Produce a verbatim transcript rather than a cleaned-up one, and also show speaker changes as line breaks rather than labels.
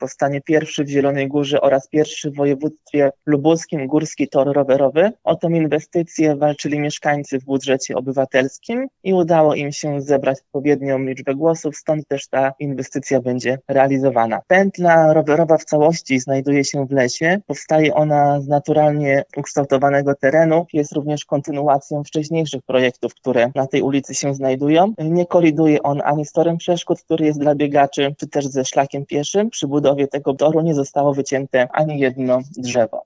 powstanie pierwszy w Zielonej Górze oraz pierwszy w województwie lubuskim górski tor rowerowy. O tą inwestycję walczyli mieszkańcy w budżecie obywatelskim i udało im się zebrać odpowiednią liczbę głosów, stąd też ta inwestycja będzie realizowana. Pętla rowerowa w całości znajduje się w lesie. Powstaje ona z naturalnie ukształtowanego terenu. Jest również kontynuacją wcześniejszych projektów, które na tej ulicy się znajdują. Nie koliduje on ani z torem przeszkód, który jest dla biegaczy, czy też ze szlakiem pieszym. Przy budowie tego toru nie zostało wycięte ani jedno drzewo.